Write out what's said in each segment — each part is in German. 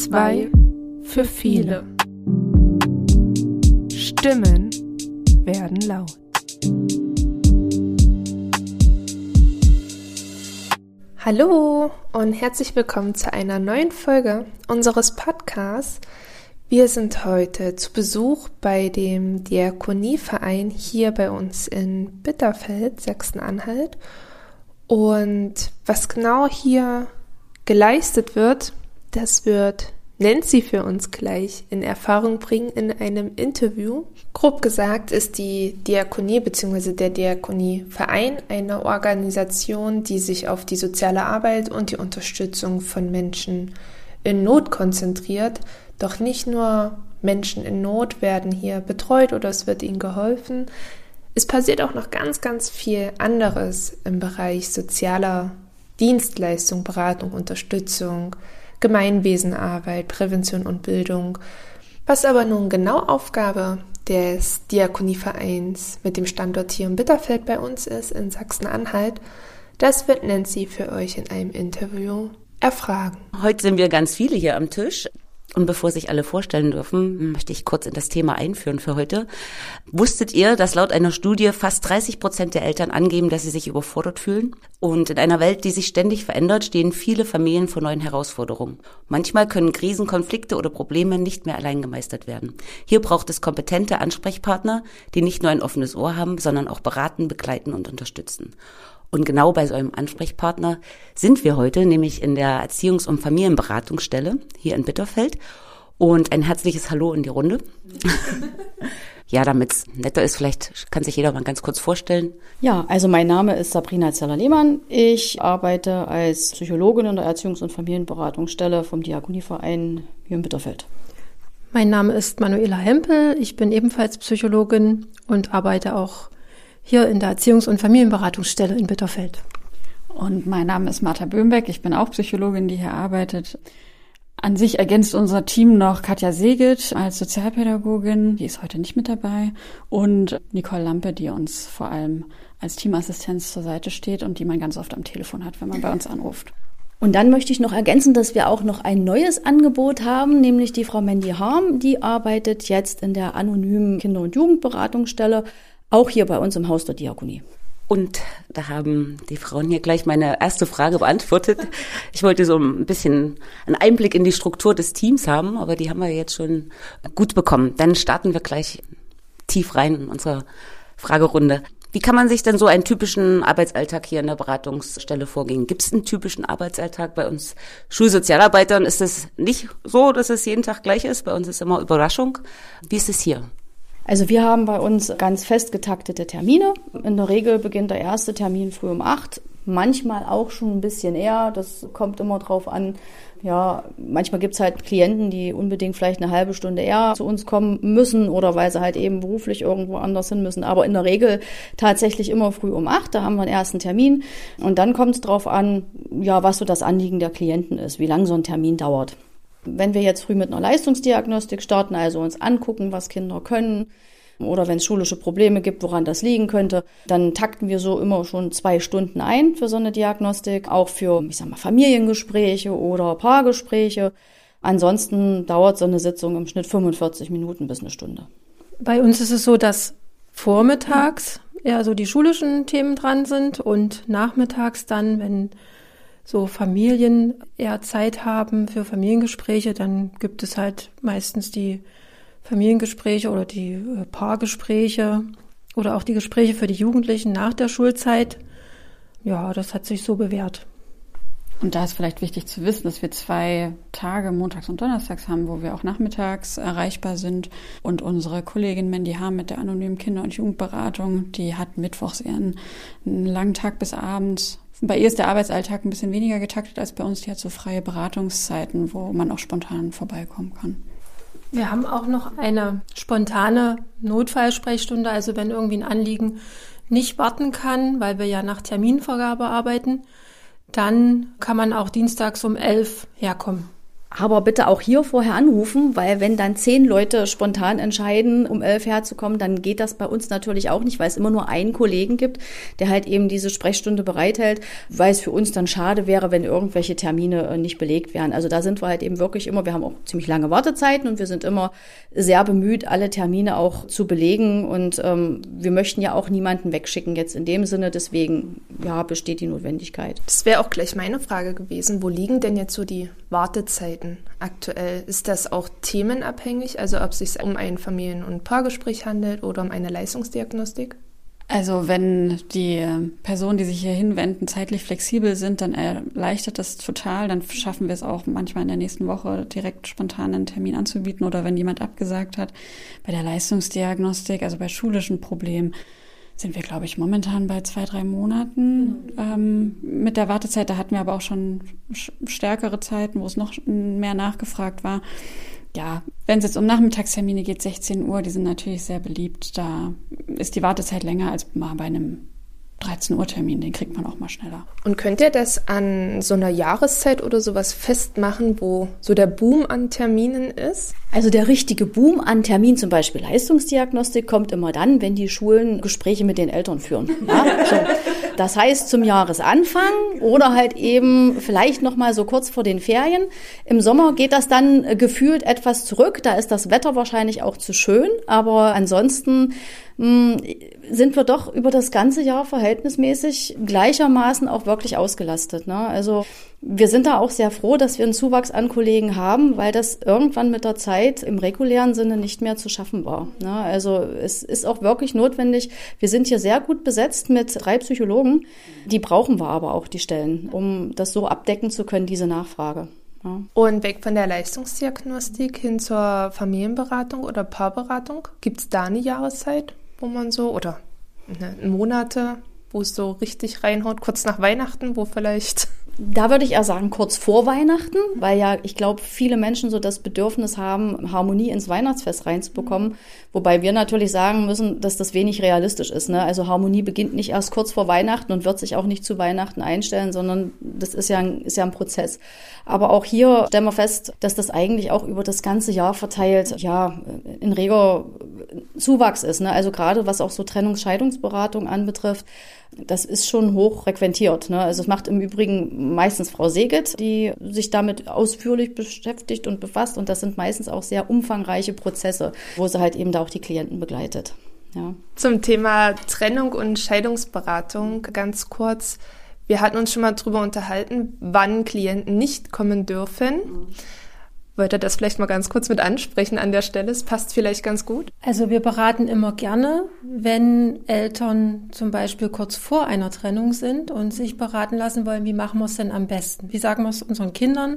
2 für viele. Stimmen werden laut. Hallo und herzlich willkommen zu einer neuen Folge unseres Podcasts. Wir sind heute zu Besuch bei dem Diakonieverein hier bei uns in Bitterfeld, Sachsen-Anhalt. Und was genau hier geleistet wird, das wird Nancy für uns gleich in Erfahrung bringen in einem Interview. Grob gesagt ist die Diakonie bzw. der Diakonieverein eine Organisation, die sich auf die soziale Arbeit und die Unterstützung von Menschen in Not konzentriert. Doch nicht nur Menschen in Not werden hier betreut oder es wird ihnen geholfen. Es passiert auch noch ganz, ganz viel anderes im Bereich sozialer Dienstleistung, Beratung, Unterstützung, Gemeinwesenarbeit, Prävention und Bildung. Was aber nun genau Aufgabe des Diakonievereins mit dem Standort hier in Bitterfeld bei uns ist, in Sachsen-Anhalt, das wird Nancy für euch in einem Interview erfragen. Heute sind wir ganz viele hier am Tisch. Und bevor sich alle vorstellen dürfen, möchte ich kurz in das Thema einführen für heute. Wusstet ihr, dass laut einer Studie fast 30% der Eltern angeben, dass sie sich überfordert fühlen? Und in einer Welt, die sich ständig verändert, stehen viele Familien vor neuen Herausforderungen. Manchmal können Krisen, Konflikte oder Probleme nicht mehr allein gemeistert werden. Hier braucht es kompetente Ansprechpartner, die nicht nur ein offenes Ohr haben, sondern auch beraten, begleiten und unterstützen. Und genau bei so einem Ansprechpartner sind wir heute, nämlich in der Erziehungs- und Familienberatungsstelle hier in Bitterfeld. Und ein herzliches Hallo in die Runde. Ja, damit es netter ist, vielleicht kann sich jeder mal ganz kurz vorstellen. Ja, also mein Name ist Sabrina Zeller-Lehmann. Ich arbeite als Psychologin in der Erziehungs- und Familienberatungsstelle vom Diakonieverein hier in Bitterfeld. Mein Name ist Manuela Hempel. Ich bin ebenfalls Psychologin und arbeite auch hier in der Erziehungs- und Familienberatungsstelle in Bitterfeld. Und mein Name ist Martha Böhmbeck, ich bin auch Psychologin, die hier arbeitet. An sich ergänzt unser Team noch Katja Seget als Sozialpädagogin, die ist heute nicht mit dabei, und Nicole Lampe, die uns vor allem als Teamassistenz zur Seite steht und die man ganz oft am Telefon hat, wenn man bei uns anruft. Und dann möchte ich noch ergänzen, dass wir auch noch ein neues Angebot haben, nämlich die Frau Mandy Harm, die arbeitet jetzt in der anonymen Kinder- und Jugendberatungsstelle, auch hier bei uns im Haus der Diakonie. Und da haben die Frauen hier gleich meine erste Frage beantwortet. Ich wollte so ein bisschen einen Einblick in die Struktur des Teams haben, aber die haben wir jetzt schon gut bekommen. Dann starten wir gleich tief rein in unsere Fragerunde. Wie kann man sich denn so einen typischen Arbeitsalltag hier in der Beratungsstelle vorgehen? Gibt es einen typischen Arbeitsalltag? Bei uns Schulsozialarbeitern ist es nicht so, dass es jeden Tag gleich ist. Bei uns ist immer Überraschung. Wie ist es hier? Also wir haben bei uns ganz fest getaktete Termine. In der Regel beginnt der erste Termin früh um 8, manchmal auch schon ein bisschen eher. Das kommt immer drauf an. Ja, manchmal gibt's halt Klienten, die unbedingt vielleicht eine halbe Stunde eher zu uns kommen müssen oder weil sie halt eben beruflich irgendwo anders hin müssen. Aber in der Regel tatsächlich immer früh um 8, da haben wir einen ersten Termin. Und dann kommt es drauf an, ja, was so das Anliegen der Klienten ist, wie lang so ein Termin dauert. Wenn wir jetzt früh mit einer Leistungsdiagnostik starten, also uns angucken, was Kinder können oder wenn es schulische Probleme gibt, woran das liegen könnte, dann takten wir so immer schon 2 Stunden ein für so eine Diagnostik, auch für, Familiengespräche oder Paargespräche. Ansonsten dauert so eine Sitzung im Schnitt 45 Minuten bis eine Stunde. Bei uns ist es so, dass vormittags eher so die schulischen Themen dran sind und nachmittags dann, wenn so Familien eher Zeit haben für Familiengespräche, dann gibt es halt meistens die Familiengespräche oder die Paargespräche oder auch die Gespräche für die Jugendlichen nach der Schulzeit. Ja, das hat sich so bewährt. Und da ist vielleicht wichtig zu wissen, dass wir 2 Tage, montags und donnerstags haben, wo wir auch nachmittags erreichbar sind. Und unsere Kollegin Mandy Harm mit der anonymen Kinder- und Jugendberatung, die hat mittwochs eher einen langen Tag bis abends. Bei ihr ist der Arbeitsalltag ein bisschen weniger getaktet als bei uns. Die hat so freie Beratungszeiten, wo man auch spontan vorbeikommen kann. Wir haben auch noch eine spontane Notfallsprechstunde, also wenn irgendwie ein Anliegen nicht warten kann, weil wir ja nach Terminvergabe arbeiten, dann kann man auch dienstags um 11 herkommen. Aber bitte auch hier vorher anrufen, weil wenn dann 10 Leute spontan entscheiden, um 11 herzukommen, dann geht das bei uns natürlich auch nicht, weil es immer nur einen Kollegen gibt, der halt eben diese Sprechstunde bereithält, weil es für uns dann schade wäre, wenn irgendwelche Termine nicht belegt wären. Also da sind wir halt eben wirklich immer, wir haben auch ziemlich lange Wartezeiten und wir sind immer sehr bemüht, alle Termine auch zu belegen und wir möchten ja auch niemanden wegschicken jetzt in dem Sinne, deswegen ja, besteht die Notwendigkeit. Das wäre auch gleich meine Frage gewesen, wo liegen denn jetzt so die Wartezeiten aktuell? Ist das auch themenabhängig, also ob es sich um ein Familien- und Paargespräch handelt oder um eine Leistungsdiagnostik? Also wenn die Personen, die sich hier hinwenden, zeitlich flexibel sind, dann erleichtert das total. Dann schaffen wir es auch manchmal in der nächsten Woche direkt spontan einen Termin anzubieten oder wenn jemand abgesagt hat. Bei der Leistungsdiagnostik, also bei schulischen Problemen, sind wir, glaube ich, momentan bei 2-3 Monaten mit der Wartezeit. Da hatten wir aber auch schon stärkere Zeiten, wo es noch mehr nachgefragt war. Ja, wenn es jetzt um Nachmittagstermine geht, 16 Uhr, die sind natürlich sehr beliebt. Da ist die Wartezeit länger als mal bei einem 13-Uhr-Termin, den kriegt man auch mal schneller. Und könnt ihr das an so einer Jahreszeit oder sowas festmachen, wo so der Boom an Terminen ist? Also der richtige Boom an Terminen, zum Beispiel Leistungsdiagnostik, kommt immer dann, wenn die Schulen Gespräche mit den Eltern führen. Ja, so. Das heißt zum Jahresanfang oder halt eben vielleicht noch mal so kurz vor den Ferien. Im Sommer geht das dann gefühlt etwas zurück. Da ist das Wetter wahrscheinlich auch zu schön. Aber ansonsten sind wir doch über das ganze Jahr verhältnismäßig gleichermaßen auch wirklich ausgelastet, ne? Also wir sind da auch sehr froh, dass wir einen Zuwachs an Kollegen haben, weil das irgendwann mit der Zeit im regulären Sinne nicht mehr zu schaffen war, ne? Also es ist auch wirklich notwendig. Wir sind hier sehr gut besetzt mit 3 Psychologen. Die brauchen wir aber auch, die Stellen, um das so abdecken zu können, diese Nachfrage. Ja. Und weg von der Leistungsdiagnostik hin zur Familienberatung oder Paarberatung, gibt es da eine Jahreszeit, wo man so, oder Monate, wo es so richtig reinhaut, kurz nach Weihnachten, wo vielleicht... Da würde ich eher sagen, kurz vor Weihnachten, weil ja, ich glaube, viele Menschen so das Bedürfnis haben, Harmonie ins Weihnachtsfest reinzubekommen. Wobei wir natürlich sagen müssen, dass das wenig realistisch ist, ne? Also Harmonie beginnt nicht erst kurz vor Weihnachten und wird sich auch nicht zu Weihnachten einstellen, sondern das ist ja ein Prozess. Aber auch hier stellen wir fest, dass das eigentlich auch über das ganze Jahr verteilt, ja, in reger Zuwachs ist, ne? Also gerade was auch so Trennungs-Scheidungsberatung anbetrifft, das ist schon hoch frequentiert, ne? Also es macht im Übrigen meistens Frau Seget, die sich damit ausführlich beschäftigt und befasst. Und das sind meistens auch sehr umfangreiche Prozesse, wo sie halt eben da auch die Klienten begleitet. Ja. Zum Thema Trennung und Scheidungsberatung ganz kurz. Wir hatten uns schon mal drüber unterhalten, wann Klienten nicht kommen dürfen. Wollt ihr das vielleicht mal ganz kurz mit ansprechen an der Stelle? Es passt vielleicht ganz gut. Also wir beraten immer gerne, wenn Eltern zum Beispiel kurz vor einer Trennung sind und sich beraten lassen wollen, wie machen wir es denn am besten? Wie sagen wir es unseren Kindern?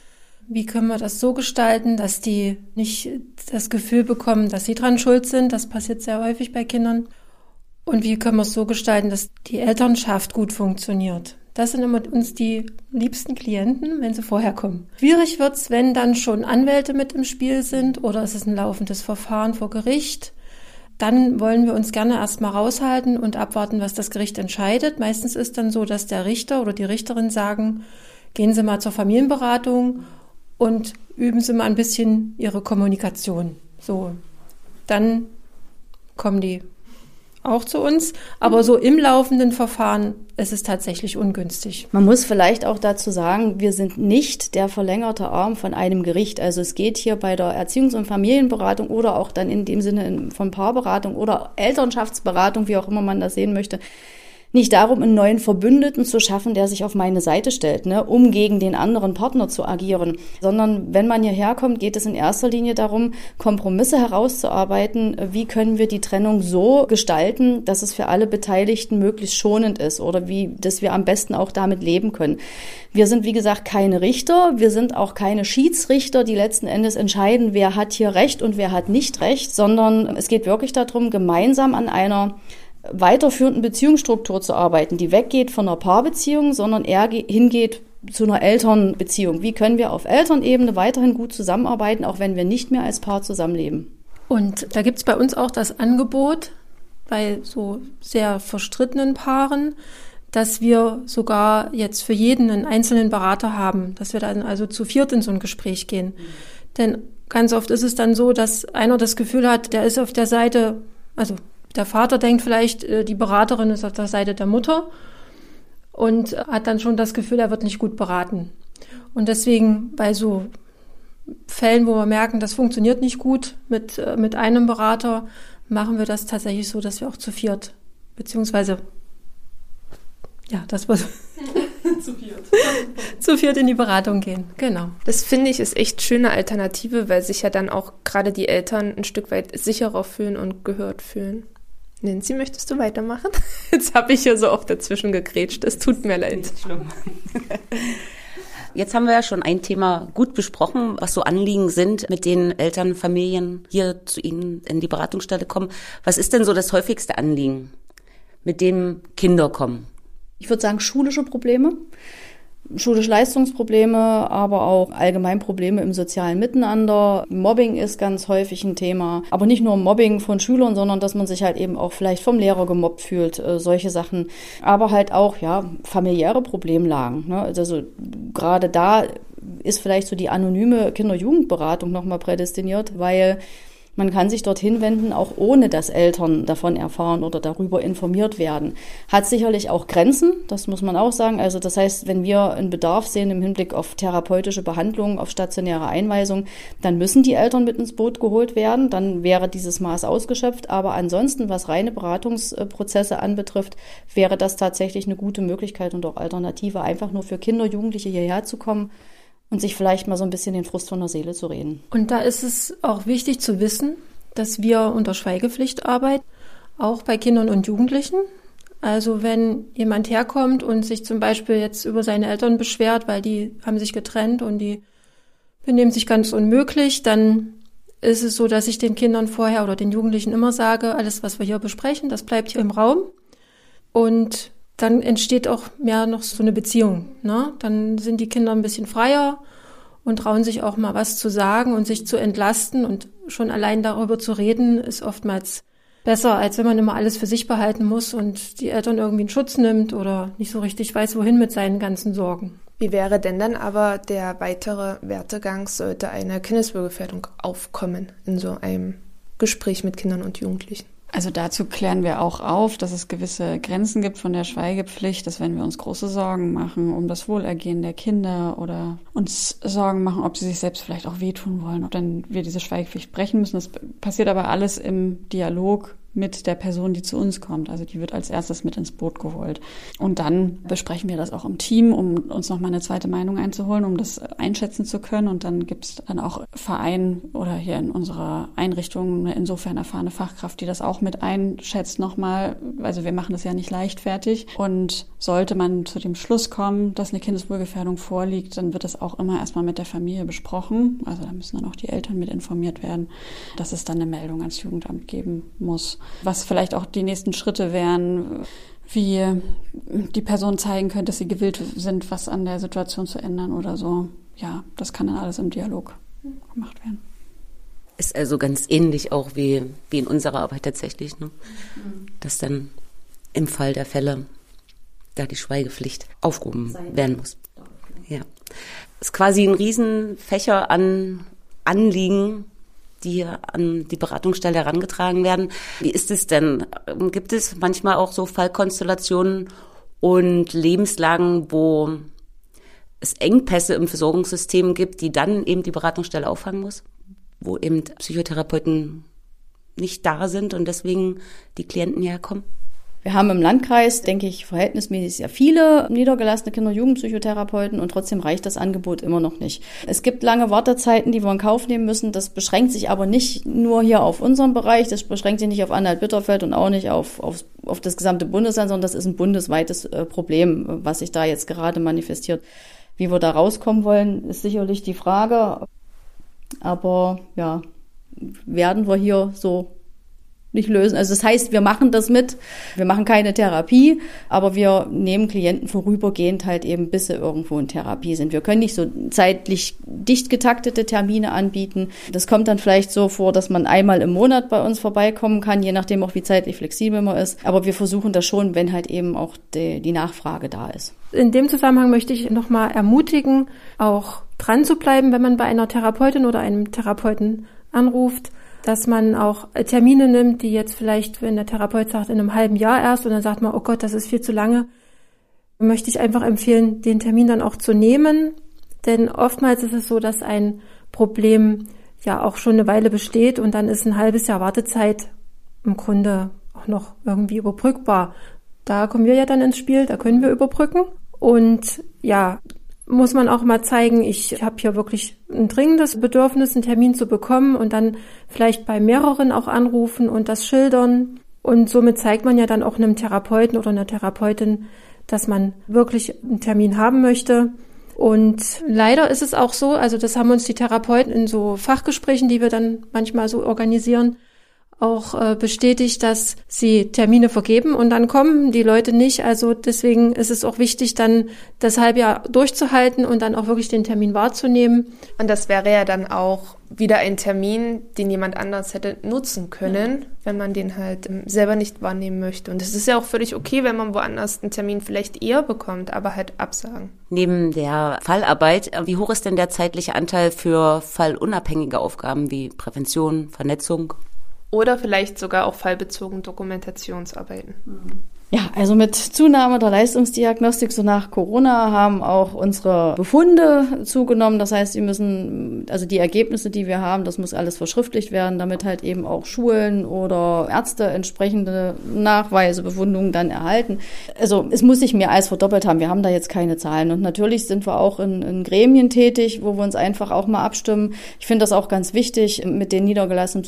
Wie können wir das so gestalten, dass die nicht das Gefühl bekommen, dass sie dran schuld sind? Das passiert sehr häufig bei Kindern. Und wie können wir es so gestalten, dass die Elternschaft gut funktioniert? Das sind immer uns die liebsten Klienten, wenn sie vorher kommen. Schwierig wird's, wenn dann schon Anwälte mit im Spiel sind oder es ist ein laufendes Verfahren vor Gericht. Dann wollen wir uns gerne erstmal raushalten und abwarten, was das Gericht entscheidet. Meistens ist dann so, dass der Richter oder die Richterin sagen, gehen Sie mal zur Familienberatung und üben Sie mal ein bisschen Ihre Kommunikation. So, dann kommen die auch zu uns, aber so im laufenden Verfahren ist es tatsächlich ungünstig. Man muss vielleicht auch dazu sagen, wir sind nicht der verlängerte Arm von einem Gericht. Also es geht hier bei der Erziehungs- und Familienberatung oder auch dann in dem Sinne von Paarberatung oder Elternschaftsberatung, wie auch immer man das sehen möchte, nicht darum, einen neuen Verbündeten zu schaffen, der sich auf meine Seite stellt, ne, um gegen den anderen Partner zu agieren. Sondern wenn man hierher kommt, geht es in erster Linie darum, Kompromisse herauszuarbeiten. Wie können wir die Trennung so gestalten, dass es für alle Beteiligten möglichst schonend ist oder dass wir am besten auch damit leben können. Wir sind, wie gesagt, keine Richter. Wir sind auch keine Schiedsrichter, die letzten Endes entscheiden, wer hat hier Recht und wer hat nicht Recht, sondern es geht wirklich darum, gemeinsam an einer weiterführenden Beziehungsstruktur zu arbeiten, die weggeht von einer Paarbeziehung, sondern eher hingeht zu einer Elternbeziehung. Wie können wir auf Elternebene weiterhin gut zusammenarbeiten, auch wenn wir nicht mehr als Paar zusammenleben? Und da gibt's bei uns auch das Angebot, bei so sehr verstrittenen Paaren, dass wir sogar jetzt für jeden einen einzelnen Berater haben, dass wir dann also zu viert in so ein Gespräch gehen. Denn ganz oft ist es dann so, dass einer das Gefühl hat, der ist auf der Seite, also der Vater denkt vielleicht, die Beraterin ist auf der Seite der Mutter und hat dann schon das Gefühl, er wird nicht gut beraten. Und deswegen bei so Fällen, wo wir merken, das funktioniert nicht gut mit einem Berater, machen wir das tatsächlich so, dass wir auch zu viert, beziehungsweise, ja, dass wir zu viert in die Beratung gehen. Genau. Das finde ich ist echt schöne Alternative, weil sich ja dann auch gerade die Eltern ein Stück weit sicherer fühlen und gehört fühlen. Nancy, möchtest du weitermachen? Jetzt habe ich hier so oft dazwischen gegrätscht. Es tut mir leid. Jetzt haben wir ja schon ein Thema gut besprochen, was so Anliegen sind, mit denen Eltern, Familien hier zu Ihnen in die Beratungsstelle kommen. Was ist denn so das häufigste Anliegen, mit dem Kinder kommen? Ich würde sagen, schulische Probleme, schulische Leistungsprobleme, aber auch allgemein Probleme im sozialen Miteinander. Mobbing ist ganz häufig ein Thema, aber nicht nur Mobbing von Schülern, sondern dass man sich halt eben auch vielleicht vom Lehrer gemobbt fühlt, solche Sachen. Aber halt auch, ja, familiäre Problemlagen, ne? Also gerade da ist vielleicht so die anonyme Kinder-Jugendberatung nochmal prädestiniert, weil man kann sich dorthin wenden, auch ohne dass Eltern davon erfahren oder darüber informiert werden. Hat sicherlich auch Grenzen, das muss man auch sagen. Also das heißt, wenn wir einen Bedarf sehen im Hinblick auf therapeutische Behandlung, auf stationäre Einweisung, dann müssen die Eltern mit ins Boot geholt werden. Dann wäre dieses Maß ausgeschöpft. Aber ansonsten, was reine Beratungsprozesse anbetrifft, wäre das tatsächlich eine gute Möglichkeit und auch Alternative, einfach nur für Kinder, Jugendliche hierher zu kommen und sich vielleicht mal so ein bisschen den Frust von der Seele zu reden. Und da ist es auch wichtig zu wissen, dass wir unter Schweigepflicht arbeiten, auch bei Kindern und Jugendlichen. Also wenn jemand herkommt und sich zum Beispiel jetzt über seine Eltern beschwert, weil die haben sich getrennt und die benehmen sich ganz unmöglich, dann ist es so, dass ich den Kindern vorher oder den Jugendlichen immer sage, alles, was wir hier besprechen, das bleibt hier im Raum. Und dann entsteht auch mehr noch so eine Beziehung, ne? Dann sind die Kinder ein bisschen freier und trauen sich auch mal was zu sagen und sich zu entlasten. Und schon allein darüber zu reden, ist oftmals besser, als wenn man immer alles für sich behalten muss und die Eltern irgendwie in Schutz nimmt oder nicht so richtig weiß, wohin mit seinen ganzen Sorgen. Wie wäre denn dann aber der weitere Werdegang, sollte eine Kindeswohlgefährdung aufkommen in so einem Gespräch mit Kindern und Jugendlichen? Also dazu klären wir auch auf, dass es gewisse Grenzen gibt von der Schweigepflicht, dass wenn wir uns große Sorgen machen um das Wohlergehen der Kinder oder uns Sorgen machen, ob sie sich selbst vielleicht auch wehtun wollen, ob dann wir diese Schweigepflicht brechen müssen. Das passiert aber alles im Dialog mit der Person, die zu uns kommt. Also die wird als erstes mit ins Boot geholt. Und dann besprechen wir das auch im Team, um uns nochmal eine zweite Meinung einzuholen, um das einschätzen zu können. Und dann gibt es dann auch Verein oder hier in unserer Einrichtung eine insofern erfahrene Fachkraft, die das auch mit einschätzt nochmal. Also wir machen das ja nicht leichtfertig. Und sollte man zu dem Schluss kommen, dass eine Kindeswohlgefährdung vorliegt, dann wird das auch immer erstmal mit der Familie besprochen. Also da müssen dann auch die Eltern mit informiert werden, dass es dann eine Meldung ans Jugendamt geben muss. Was vielleicht auch die nächsten Schritte wären, wie die Person zeigen könnte, dass sie gewillt sind, was an der Situation zu ändern oder so. Ja, das kann dann alles im Dialog gemacht werden. Ist also ganz ähnlich auch wie in unserer Arbeit tatsächlich, ne? Dass dann im Fall der Fälle da die Schweigepflicht aufgehoben werden muss. Ja. Ist quasi ein Riesenfächer an Anliegen, die hier an die Beratungsstelle herangetragen werden. Wie ist es denn? Gibt es manchmal auch so Fallkonstellationen und Lebenslagen, wo es Engpässe im Versorgungssystem gibt, die dann eben die Beratungsstelle auffangen muss? Wo eben Psychotherapeuten nicht da sind und deswegen die Klienten herkommen? Wir haben im Landkreis, denke ich, verhältnismäßig sehr viele niedergelassene Kinder- und Jugendpsychotherapeuten und trotzdem reicht das Angebot immer noch nicht. Es gibt lange Wartezeiten, die wir in Kauf nehmen müssen. Das beschränkt sich aber nicht nur hier auf unseren Bereich, das beschränkt sich nicht auf Anhalt-Bitterfeld und auch nicht auf das gesamte Bundesland, sondern das ist ein bundesweites Problem, was sich da jetzt gerade manifestiert. Wie wir da rauskommen wollen, ist sicherlich die Frage. Aber ja, werden wir hier so nicht lösen. Also das heißt, wir machen das mit, wir machen keine Therapie, aber wir nehmen Klienten vorübergehend halt eben, bis sie irgendwo in Therapie sind. Wir können nicht so zeitlich dicht getaktete Termine anbieten. Das kommt dann vielleicht so vor, dass man einmal im Monat bei uns vorbeikommen kann, je nachdem auch wie zeitlich flexibel man ist. Aber wir versuchen das schon, wenn halt eben auch die Nachfrage da ist. In dem Zusammenhang möchte ich nochmal ermutigen, auch dran zu bleiben, wenn man bei einer Therapeutin oder einem Therapeuten anruft, dass man auch Termine nimmt, die jetzt vielleicht, wenn der Therapeut sagt, in einem halben Jahr erst, und dann sagt man, oh Gott, das ist viel zu lange, möchte ich einfach empfehlen, den Termin dann auch zu nehmen. Denn oftmals ist es so, dass ein Problem ja auch schon eine Weile besteht und dann ist ein halbes Jahr Wartezeit im Grunde auch noch irgendwie überbrückbar. Da kommen wir ja dann ins Spiel, da können wir überbrücken. Und ja, muss man auch mal zeigen, ich habe hier wirklich ein dringendes Bedürfnis, einen Termin zu bekommen und dann vielleicht bei mehreren auch anrufen und das schildern. Und somit zeigt man ja dann auch einem Therapeuten oder einer Therapeutin, dass man wirklich einen Termin haben möchte. Und leider ist es auch so, also das haben uns die Therapeuten in so Fachgesprächen, die wir dann manchmal so organisieren, auch bestätigt, dass sie Termine vergeben und dann kommen die Leute nicht. Also deswegen ist es auch wichtig, dann das Halbjahr durchzuhalten und dann auch wirklich den Termin wahrzunehmen. Und das wäre ja dann auch wieder ein Termin, den jemand anders hätte nutzen können, wenn man den halt selber nicht wahrnehmen möchte. Und es ist ja auch völlig okay, wenn man woanders einen Termin vielleicht eher bekommt, aber halt absagen. Neben der Fallarbeit, wie hoch ist denn der zeitliche Anteil für fallunabhängige Aufgaben wie Prävention, Vernetzung? Oder vielleicht sogar auch fallbezogen Dokumentationsarbeiten. Ja, also mit Zunahme der Leistungsdiagnostik so nach Corona haben auch unsere Befunde zugenommen. Das heißt, die Ergebnisse, die wir haben, das muss alles verschriftlicht werden, damit halt eben auch Schulen oder Ärzte entsprechende Nachweise, Befundungen dann erhalten. Also es muss sich mehr als verdoppelt haben. Wir haben da jetzt keine Zahlen. Und natürlich sind wir auch in Gremien tätig, wo wir uns einfach auch mal abstimmen. Ich finde das auch ganz wichtig, mit den niedergelassenen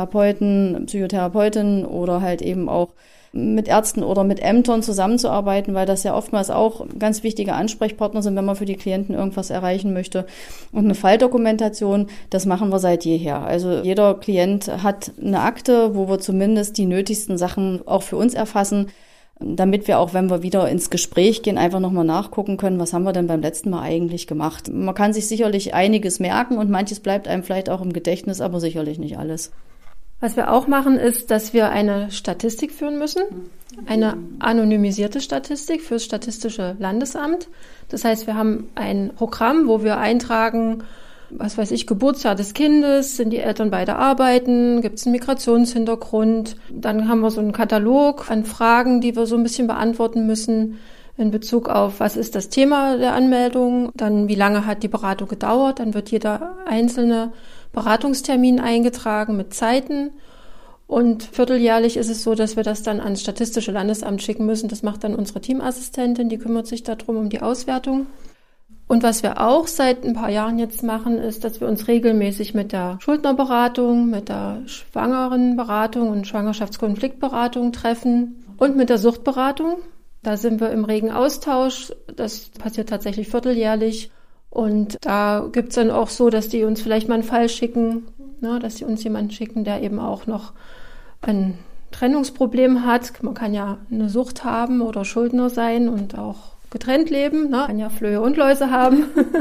Psychotherapeutinnen oder halt eben auch mit Ärzten oder mit Ämtern zusammenzuarbeiten, weil das ja oftmals auch ganz wichtige Ansprechpartner sind, wenn man für die Klienten irgendwas erreichen möchte. Und eine Falldokumentation, das machen wir seit jeher. Also jeder Klient hat eine Akte, wo wir zumindest die nötigsten Sachen auch für uns erfassen, damit wir auch, wenn wir wieder ins Gespräch gehen, einfach nochmal nachgucken können, was haben wir denn beim letzten Mal eigentlich gemacht. Man kann sich sicherlich einiges merken und manches bleibt einem vielleicht auch im Gedächtnis, aber sicherlich nicht alles. Was wir auch machen, ist, dass wir eine Statistik führen müssen, eine anonymisierte Statistik fürs Statistische Landesamt. Das heißt, wir haben ein Programm, wo wir eintragen, was weiß ich, Geburtsjahr des Kindes, sind die Eltern beide arbeiten, gibt es einen Migrationshintergrund. Dann haben wir so einen Katalog an Fragen, die wir so ein bisschen beantworten müssen in Bezug auf, was ist das Thema der Anmeldung, dann wie lange hat die Beratung gedauert, dann wird jeder einzelne Beratungstermin eingetragen mit Zeiten und vierteljährlich ist es so, dass wir das dann ans Statistische Landesamt schicken müssen. Das macht dann unsere Teamassistentin, die kümmert sich darum, um die Auswertung. Und was wir auch seit ein paar Jahren jetzt machen, ist, dass wir uns regelmäßig mit der Schuldnerberatung, mit der Schwangerenberatung und Schwangerschaftskonfliktberatung treffen und mit der Suchtberatung. Da sind wir im regen Austausch. Das passiert tatsächlich vierteljährlich. Und da gibt's dann auch so, dass die uns vielleicht mal einen Fall schicken, ne, dass die uns jemanden schicken, der eben auch noch ein Trennungsproblem hat. Man kann ja eine Sucht haben oder Schuldner sein und auch getrennt leben, ne? Kann ja Flöhe und Läuse haben.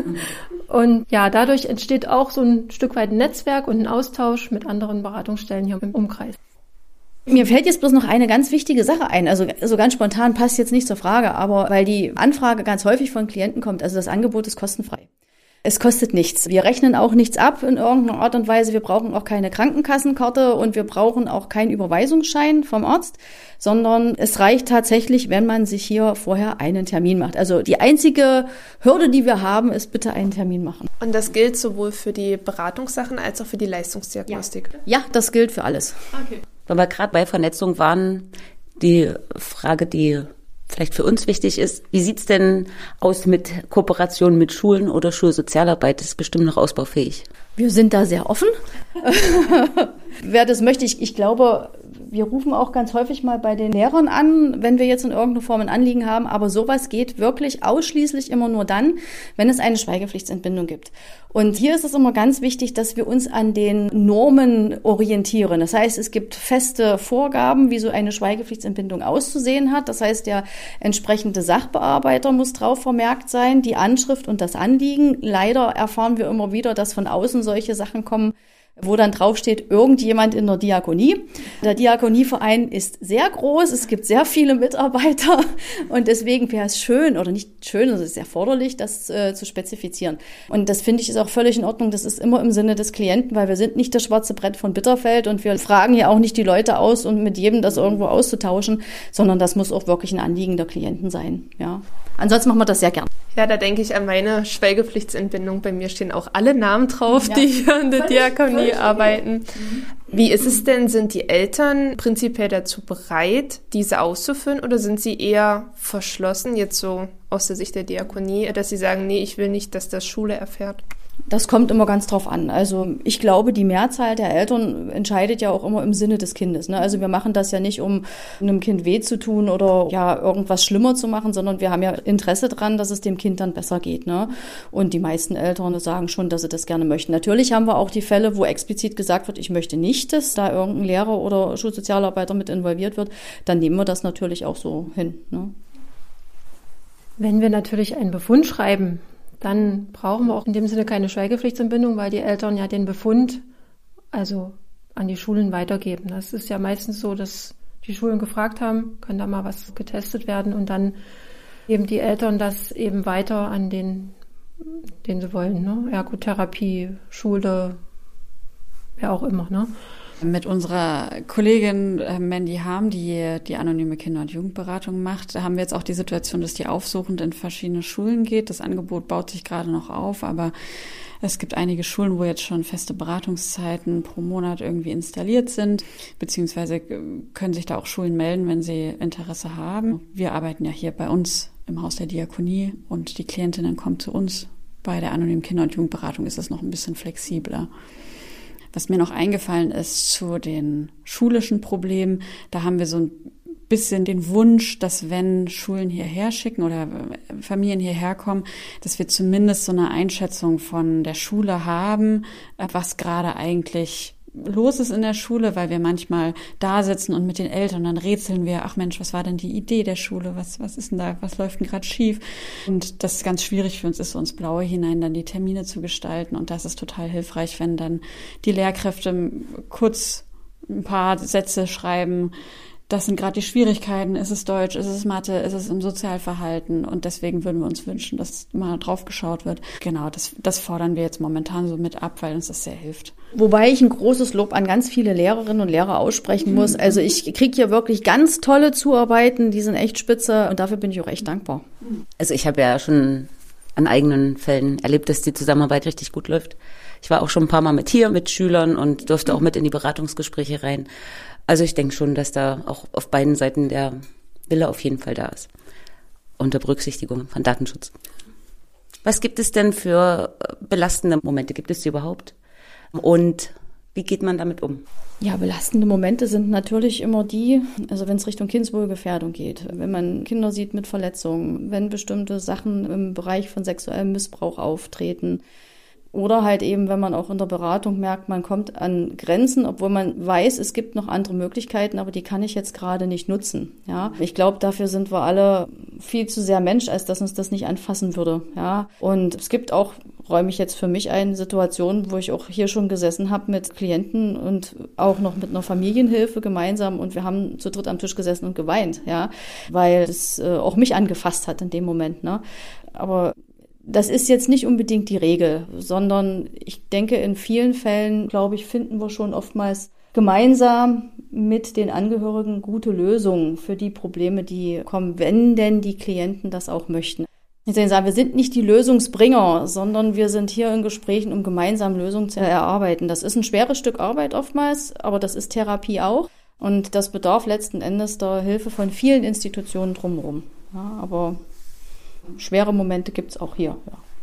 Und ja, dadurch entsteht auch so ein Stück weit ein Netzwerk und ein Austausch mit anderen Beratungsstellen hier im Umkreis. Mir fällt jetzt bloß noch eine ganz wichtige Sache ein. Also so ganz spontan passt jetzt nicht zur Frage, aber weil die Anfrage ganz häufig von Klienten kommt, also das Angebot ist kostenfrei. Es kostet nichts. Wir rechnen auch nichts ab in irgendeiner Art und Weise. Wir brauchen auch keine Krankenkassenkarte und wir brauchen auch keinen Überweisungsschein vom Arzt, sondern es reicht tatsächlich, wenn man sich hier vorher einen Termin macht. Also die einzige Hürde, die wir haben, ist bitte einen Termin machen. Und das gilt sowohl für die Beratungssachen als auch für die Leistungsdiagnostik? Ja, das gilt für alles. Okay. Weil wir gerade bei Vernetzung waren, die Frage, die vielleicht für uns wichtig ist, wie sieht's denn aus mit Kooperation mit Schulen oder Schulsozialarbeit? Das ist bestimmt noch ausbaufähig. Wir sind da sehr offen. Wer das möchte, ich glaube, wir rufen auch ganz häufig mal bei den Lehrern an, wenn wir jetzt in irgendeiner Form ein Anliegen haben, aber sowas geht wirklich ausschließlich immer nur dann, wenn es eine Schweigepflichtsentbindung gibt. Und hier ist es immer ganz wichtig, dass wir uns an den Normen orientieren. Das heißt, es gibt feste Vorgaben, wie so eine Schweigepflichtsentbindung auszusehen hat. Das heißt, der entsprechende Sachbearbeiter muss drauf vermerkt sein, die Anschrift und das Anliegen. Leider erfahren wir immer wieder, dass von außen solche Sachen kommen, wo dann draufsteht, irgendjemand in der Diakonie. Der Diakonieverein ist sehr groß, es gibt sehr viele Mitarbeiter und deswegen wäre es schön, oder nicht schön, es ist erforderlich, das zu spezifizieren. Und das finde ich ist auch völlig in Ordnung, das ist immer im Sinne des Klienten, weil wir sind nicht das schwarze Brett von Bitterfeld und wir fragen ja auch nicht die Leute aus, um mit jedem das irgendwo auszutauschen, sondern das muss auch wirklich ein Anliegen der Klienten sein. Ja. Ansonsten machen wir das sehr gern. Ja, da denke ich an meine Schweigepflichtsentbindung. Bei mir stehen auch alle Namen drauf, die hier in der Diakonie arbeiten. Wie ist es denn? Sind die Eltern prinzipiell dazu bereit, diese auszufüllen, oder sind sie eher verschlossen, jetzt so aus der Sicht der Diakonie, dass sie sagen, nee, ich will nicht, dass das Schule erfährt? Das kommt immer ganz drauf an. Also ich glaube, die Mehrzahl der Eltern entscheidet ja auch immer im Sinne des Kindes. Ne? Also wir machen das ja nicht, um einem Kind weh zu tun oder ja irgendwas schlimmer zu machen, sondern wir haben ja Interesse dran, dass es dem Kind dann besser geht. Ne? Und die meisten Eltern sagen schon, dass sie das gerne möchten. Natürlich haben wir auch die Fälle, wo explizit gesagt wird, ich möchte nicht, dass da irgendein Lehrer oder Schulsozialarbeiter mit involviert wird. Dann nehmen wir das natürlich auch so hin. Ne? Wenn wir natürlich einen Befund schreiben, dann brauchen wir auch in dem Sinne keine Schweigepflichtsentbindung, weil die Eltern ja den Befund also an die Schulen weitergeben. Das ist ja meistens so, dass die Schulen gefragt haben, kann da mal was getestet werden und dann geben die Eltern das eben weiter an den sie wollen, ne? Ergotherapie, Schule, wer auch immer, ne? Mit unserer Kollegin Mandy Harm, die anonyme Kinder- und Jugendberatung macht, haben wir jetzt auch die Situation, dass die aufsuchend in verschiedene Schulen geht. Das Angebot baut sich gerade noch auf, aber es gibt einige Schulen, wo jetzt schon feste Beratungszeiten pro Monat irgendwie installiert sind, beziehungsweise können sich da auch Schulen melden, wenn sie Interesse haben. Wir arbeiten ja hier bei uns im Haus der Diakonie und die Klientinnen kommen zu uns. Bei der anonymen Kinder- und Jugendberatung ist es noch ein bisschen flexibler. Was mir noch eingefallen ist zu den schulischen Problemen, da haben wir so ein bisschen den Wunsch, dass wenn Schulen hierher schicken oder Familien hierher kommen, dass wir zumindest so eine Einschätzung von der Schule haben, was gerade eigentlich los ist in der Schule, weil wir manchmal da sitzen und mit den Eltern dann rätseln wir, ach Mensch, was war denn die Idee der Schule, was ist denn da, was läuft denn gerade schief? Und das ist ganz schwierig für uns ist, so ins Blaue hinein dann die Termine zu gestalten und das ist total hilfreich, wenn dann die Lehrkräfte kurz ein paar Sätze schreiben, das sind gerade die Schwierigkeiten, ist es Deutsch, ist es Mathe, ist es im Sozialverhalten und deswegen würden wir uns wünschen, dass mal drauf geschaut wird. Genau, das fordern wir jetzt momentan so mit ab, weil uns das sehr hilft. Wobei ich ein großes Lob an ganz viele Lehrerinnen und Lehrer aussprechen muss. Also ich kriege hier wirklich ganz tolle Zuarbeiten, die sind echt spitze und dafür bin ich auch echt dankbar. Also ich habe ja schon an eigenen Fällen erlebt, dass die Zusammenarbeit richtig gut läuft. Ich war auch schon ein paar Mal mit Schülern und durfte auch mit in die Beratungsgespräche rein. Also ich denke schon, dass da auch auf beiden Seiten der Wille auf jeden Fall da ist. Unter Berücksichtigung von Datenschutz. Was gibt es denn für belastende Momente? Gibt es die überhaupt? Und wie geht man damit um? Ja, belastende Momente sind natürlich immer die, also wenn es Richtung Kindeswohlgefährdung geht, wenn man Kinder sieht mit Verletzungen, wenn bestimmte Sachen im Bereich von sexuellem Missbrauch auftreten. Oder halt eben, wenn man auch in der Beratung merkt, man kommt an Grenzen, obwohl man weiß, es gibt noch andere Möglichkeiten, aber die kann ich jetzt gerade nicht nutzen. Ja, ich glaube, dafür sind wir alle viel zu sehr Mensch, als dass uns das nicht anfassen würde. Ja, und es gibt auch, räume ich jetzt für mich ein, Situationen, wo ich auch hier schon gesessen habe mit Klienten und auch noch mit einer Familienhilfe gemeinsam und wir haben zu dritt am Tisch gesessen und geweint, ja, weil es auch mich angefasst hat in dem Moment. Ne, aber das ist jetzt nicht unbedingt die Regel, sondern ich denke, in vielen Fällen, glaube ich, finden wir schon oftmals gemeinsam mit den Angehörigen gute Lösungen für die Probleme, die kommen, wenn denn die Klienten das auch möchten. Ich will sagen, wir sind nicht die Lösungsbringer, sondern wir sind hier in Gesprächen, um gemeinsam Lösungen zu erarbeiten. Das ist ein schweres Stück Arbeit oftmals, aber das ist Therapie auch. Und das bedarf letzten Endes der Hilfe von vielen Institutionen drumherum. Ja, aber schwere Momente gibt's auch hier.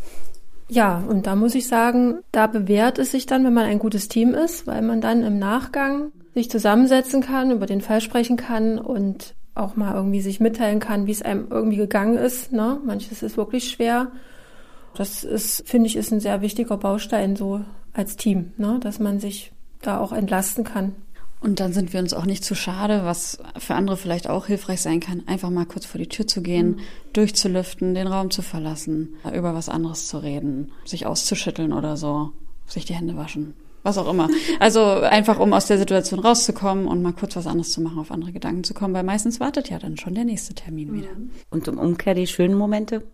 Ja, und da muss ich sagen, da bewährt es sich dann, wenn man ein gutes Team ist, weil man dann im Nachgang sich zusammensetzen kann, über den Fall sprechen kann und auch mal irgendwie sich mitteilen kann, wie es einem irgendwie gegangen ist. Ne? Manches ist wirklich schwer. Das ist, finde ich, ist ein sehr wichtiger Baustein so als Team, ne? Dass man sich da auch entlasten kann. Und dann sind wir uns auch nicht zu schade, was für andere vielleicht auch hilfreich sein kann, einfach mal kurz vor die Tür zu gehen, durchzulüften, den Raum zu verlassen, über was anderes zu reden, sich auszuschütteln oder so, sich die Hände waschen, was auch immer. Also einfach, um aus der Situation rauszukommen und mal kurz was anderes zu machen, auf andere Gedanken zu kommen, weil meistens wartet ja dann schon der nächste Termin wieder. Und im Umkehr die schönen Momente?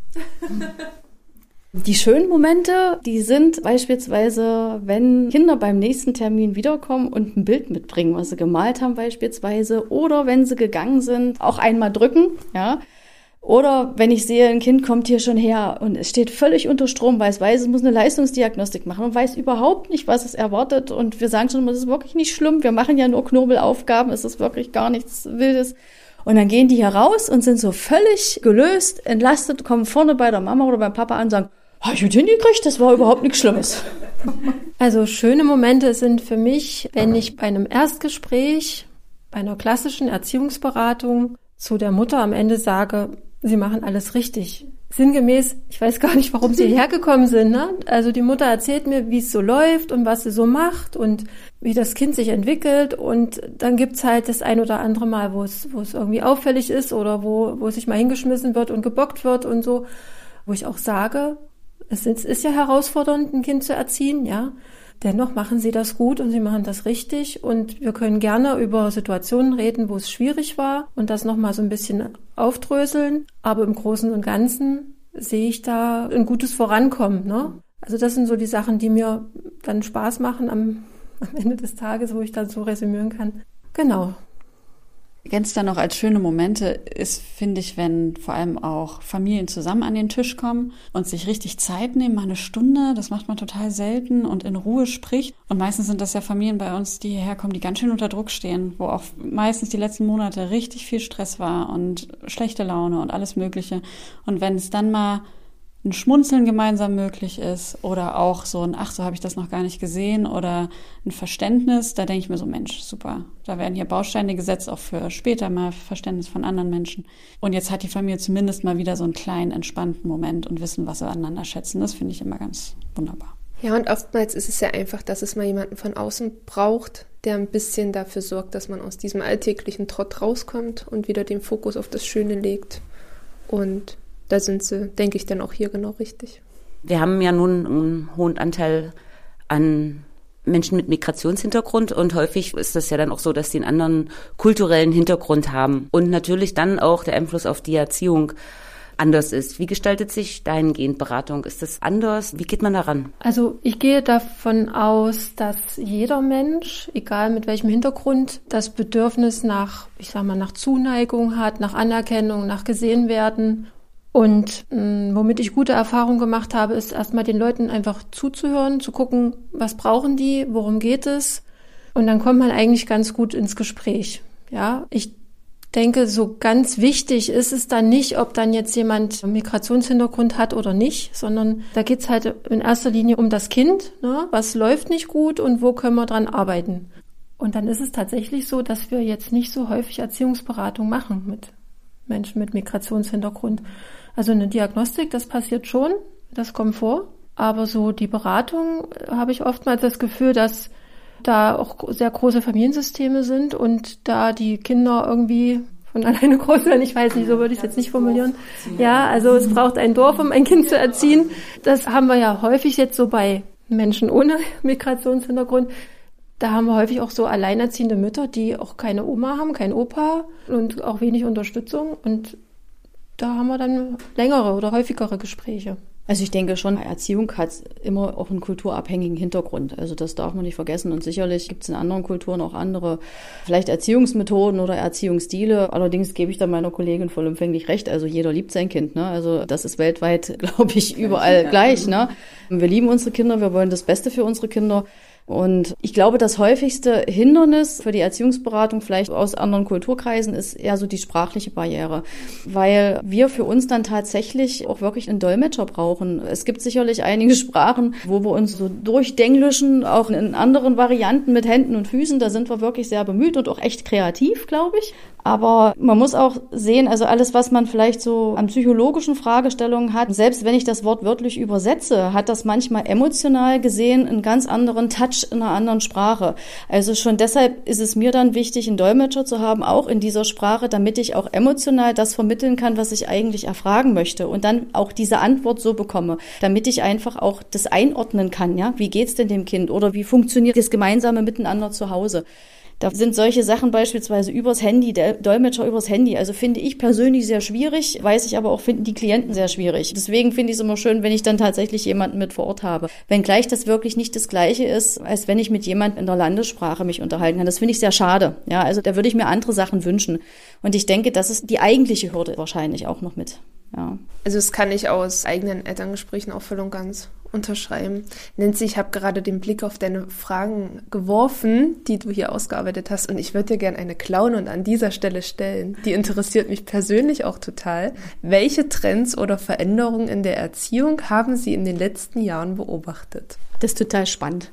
Die schönen Momente, die sind beispielsweise, wenn Kinder beim nächsten Termin wiederkommen und ein Bild mitbringen, was sie gemalt haben beispielsweise, oder wenn sie gegangen sind, auch einmal drücken, ja. Oder wenn ich sehe, ein Kind kommt hier schon her und es steht völlig unter Strom, weil es weiß, es muss eine Leistungsdiagnostik machen und weiß überhaupt nicht, was es erwartet. Und wir sagen schon immer, das ist wirklich nicht schlimm, wir machen ja nur Knobelaufgaben, es ist wirklich gar nichts Wildes. Und dann gehen die hier raus und sind so völlig gelöst, entlastet, kommen vorne bei der Mama oder beim Papa an und sagen, habe ich gut hingekriegt, das war überhaupt nichts Schlimmes. Also schöne Momente sind für mich, wenn ich bei einem Erstgespräch, bei einer klassischen Erziehungsberatung zu der Mutter am Ende sage, sie machen alles richtig. Sinngemäß, ich weiß gar nicht, warum sie hierher gekommen sind. Ne? Also die Mutter erzählt mir, wie es so läuft und was sie so macht und wie das Kind sich entwickelt. Und dann gibt's halt das ein oder andere Mal, wo es irgendwie auffällig ist oder wo sich mal hingeschmissen wird und gebockt wird und so, wo ich auch sage, es ist ja herausfordernd, ein Kind zu erziehen, ja. Dennoch machen sie das gut und sie machen das richtig und wir können gerne über Situationen reden, wo es schwierig war und das nochmal so ein bisschen aufdröseln. Aber im Großen und Ganzen sehe ich da ein gutes Vorankommen, ne? Also das sind so die Sachen, die mir dann Spaß machen am Ende des Tages, wo ich dann so resümieren kann. Genau. Ganz dann noch als schöne Momente ist, finde ich, wenn vor allem auch Familien zusammen an den Tisch kommen und sich richtig Zeit nehmen, mal eine Stunde, das macht man total selten und in Ruhe spricht. Und meistens sind das ja Familien bei uns, die hierher kommen, die ganz schön unter Druck stehen, wo auch meistens die letzten Monate richtig viel Stress war und schlechte Laune und alles Mögliche. Und wenn es dann mal ein Schmunzeln gemeinsam möglich ist oder auch so ein, ach, so habe ich das noch gar nicht gesehen oder ein Verständnis, da denke ich mir so, Mensch, super, da werden hier Bausteine gesetzt, auch für später mal Verständnis von anderen Menschen. Und jetzt hat die Familie zumindest mal wieder so einen kleinen, entspannten Moment und wissen, was sie aneinander schätzen. Das finde ich immer ganz wunderbar. Ja, und oftmals ist es ja einfach, dass es mal jemanden von außen braucht, der ein bisschen dafür sorgt, dass man aus diesem alltäglichen Trott rauskommt und wieder den Fokus auf das Schöne legt. Und da sind sie, denke ich, dann auch hier genau richtig. Wir haben ja nun einen hohen Anteil an Menschen mit Migrationshintergrund und häufig ist das ja dann auch so, dass die einen anderen kulturellen Hintergrund haben und natürlich dann auch der Einfluss auf die Erziehung anders ist. Wie gestaltet sich dahingehend Beratung? Ist das anders? Wie geht man daran? Also ich gehe davon aus, dass jeder Mensch, egal mit welchem Hintergrund, das Bedürfnis nach Zuneigung hat, nach Anerkennung, nach gesehen werden. Und womit ich gute Erfahrungen gemacht habe, ist erstmal den Leuten einfach zuzuhören, zu gucken, was brauchen die, worum geht es. Und dann kommt man eigentlich ganz gut ins Gespräch. Ja, ich denke, so ganz wichtig ist es dann nicht, ob dann jetzt jemand einen Migrationshintergrund hat oder nicht, sondern da geht's halt in erster Linie um das Kind, ne? Was läuft nicht gut und wo können wir dran arbeiten. Und dann ist es tatsächlich so, dass wir jetzt nicht so häufig Erziehungsberatung machen mit Menschen mit Migrationshintergrund. Also eine Diagnostik, das passiert schon, das kommt vor. Aber so die Beratung habe ich oftmals das Gefühl, dass da auch sehr große Familiensysteme sind und da die Kinder irgendwie von alleine groß werden. Ich weiß nicht, so würde ich es jetzt nicht formulieren. Ja, also es braucht ein Dorf, um ein Kind zu erziehen. Das haben wir ja häufig jetzt so bei Menschen ohne Migrationshintergrund. Da haben wir häufig auch so alleinerziehende Mütter, die auch keine Oma haben, kein Opa und auch wenig Unterstützung. Und da haben wir dann längere oder häufigere Gespräche. Also ich denke schon, Erziehung hat immer auch einen kulturabhängigen Hintergrund. Also das darf man nicht vergessen. Und sicherlich gibt es in anderen Kulturen auch andere, vielleicht Erziehungsmethoden oder Erziehungsstile. Allerdings gebe ich da meiner Kollegin vollumfänglich recht. Also jeder liebt sein Kind, ne? Also das ist weltweit, glaube ich, überall gleich, ne? Wir lieben unsere Kinder, wir wollen das Beste für unsere Kinder. Und ich glaube, das häufigste Hindernis für die Erziehungsberatung vielleicht aus anderen Kulturkreisen ist eher so die sprachliche Barriere, weil wir für uns dann tatsächlich auch wirklich einen Dolmetscher brauchen. Es gibt sicherlich einige Sprachen, wo wir uns so durchdenglischen, auch in anderen Varianten mit Händen und Füßen, da sind wir wirklich sehr bemüht und auch echt kreativ, glaube ich. Aber man muss auch sehen, also alles, was man vielleicht so an psychologischen Fragestellungen hat, selbst wenn ich das Wort wörtlich übersetze, hat das manchmal emotional gesehen einen ganz anderen Touch in einer anderen Sprache. Also schon deshalb ist es mir dann wichtig, einen Dolmetscher zu haben, auch in dieser Sprache, damit ich auch emotional das vermitteln kann, was ich eigentlich erfragen möchte und dann auch diese Antwort so bekomme, damit ich einfach auch das einordnen kann, ja, wie geht's denn dem Kind oder wie funktioniert das gemeinsame Miteinander zu Hause. Da sind solche Sachen beispielsweise übers Handy, der Dolmetscher übers Handy. Also finde ich persönlich sehr schwierig, weiß ich aber auch, finden die Klienten sehr schwierig. Deswegen finde ich es immer schön, wenn ich dann tatsächlich jemanden mit vor Ort habe. Wenngleich das wirklich nicht das Gleiche ist, als wenn ich mit jemandem in der Landessprache mich unterhalten kann. Das finde ich sehr schade. Ja, also da würde ich mir andere Sachen wünschen. Und ich denke, das ist die eigentliche Hürde wahrscheinlich auch noch mit. Ja. Also das kann ich aus eigenen Elterngesprächen auch voll und ganz unterschreiben. Nancy, ich habe gerade den Blick auf deine Fragen geworfen, die du hier ausgearbeitet hast, und ich würde dir gerne eine klauen und an dieser Stelle stellen. Die interessiert mich persönlich auch total. Welche Trends oder Veränderungen in der Erziehung haben Sie in den letzten Jahren beobachtet? Das ist total spannend.